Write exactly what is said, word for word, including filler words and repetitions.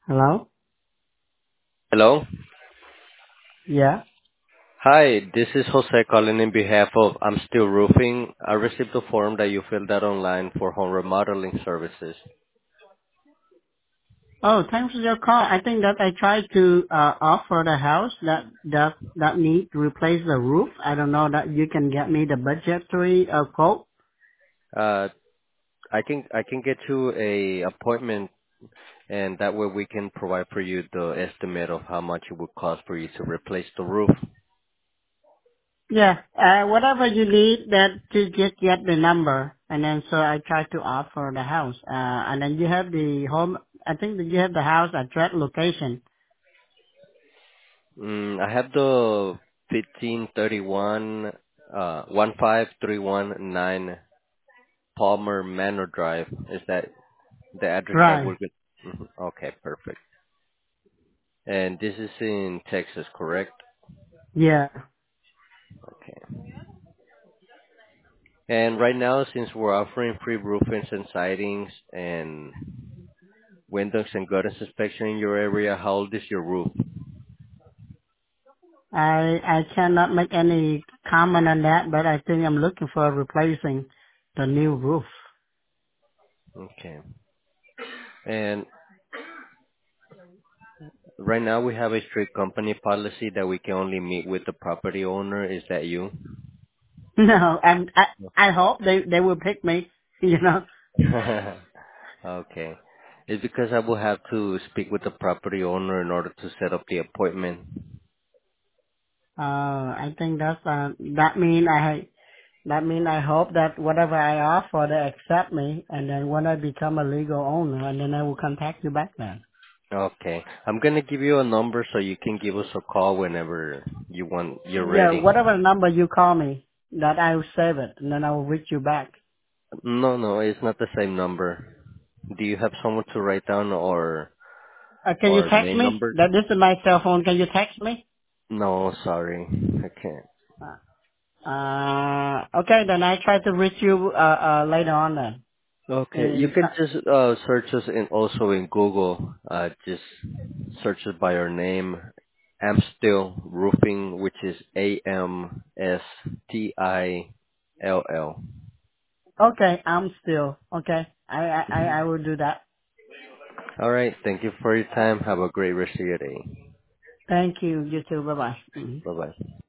Hello? Hello. Yeah. Hi, this is Jose calling in behalf of I'm Still Roofing. I received a form that you filled out online for home remodeling services. Oh, thanks for your call. I think that I tried to uh, offer the house that that that need to replace the roof. I don't know that you can get me the budgetary uh, quote. Uh, I can I can get you a appointment, and that way we can provide for you the estimate of how much it would cost for you to replace the roof. Yeah. Uh, whatever you need, that to just get the number, and then so I try to offer the house. Uh, and then you have the home. I think that you have the house address location. Mm, I have the fifteen thirty-one uh one five three one nine Palmer Manor Drive. Is that the address that Right. we're good? Mhm. Okay, perfect. And this is in Texas, correct? Yeah. Okay. And right now, since we're offering free roofings and sidings and windows and gutters inspection in your area, how old is your roof? I I cannot make any comment on that, but I think I'm looking for replacing the new roof. Okay. And right now, we have a strict company policy that we can only meet with the property owner. Is that you? No, and I I hope they they will pick me. You know, Okay. It's because I will have to speak with the property owner in order to set up the appointment. uh, I think that's uh that mean I that mean I hope that whatever I offer they accept me, and then when I become a legal owner, and then I will contact you back then. Okay. I'm gonna give you a number so you can give us a call whenever you want, you're Yeah, ready. whatever number you call me, that I will save it, and then I will reach you back. No, no, it's not the same number. Do you have someone to write down or Uh, can you or text main me? number? That this is my cell phone. Can you text me? No, sorry, I can't. Uh, okay, then I try to reach you uh, uh later on then. Okay, you In, can just uh search us in also in Google. Uh, just search it by our name. Amstill Roofing, which is A M S T I L L. okay, I'm still okay. I I I I will do that. All right. Thank you for your time. Have a great rest of your day. Thank you. You too. Bye bye. Bye bye.